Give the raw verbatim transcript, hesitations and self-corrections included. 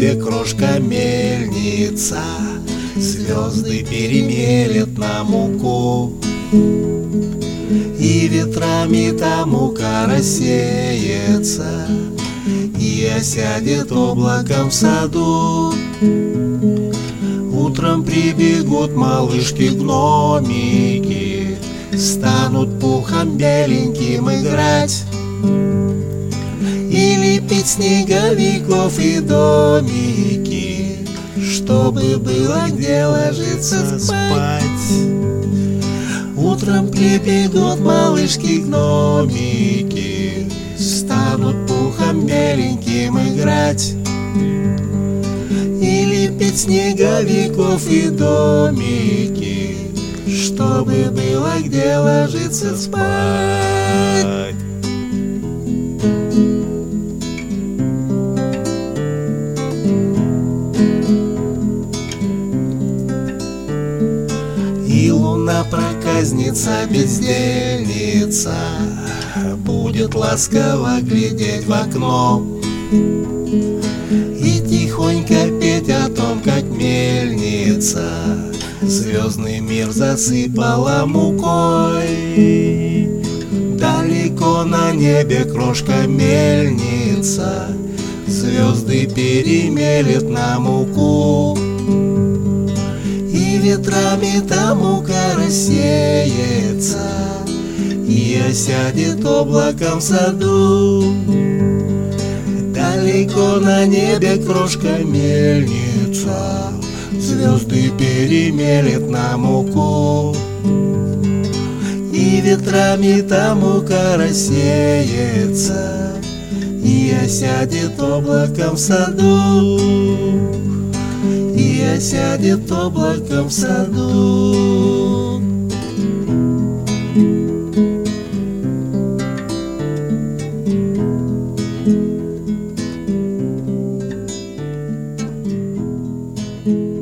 небе крошка мельница, звезды перемелет на муку, и ветрами та мука рассеется, и осядет облаком в саду. Утром прибегут малышки-гномики, станут пухом беленьким играть и лепить снеговиков и домики, чтобы было где ложиться спать. Утром прибегут малышки-гномики, станут пухом беленьким играть и лепить снеговиков и домики, чтобы было где ложиться спать. И луна проказница, бездельница, будет ласково глядеть в окно и тихонько петь о том, как мельница звездный мир засыпала мукой. Далеко на небе крошка мельница звезды перемелет на муку, и ветрами та мука рассеется, и осядет облаком в саду. Далеко на небе крошка мельница звезды перемелет на муку, и ветрами та мука рассеется, и осядет облаком в саду, и осядет облаком в саду. Thank you.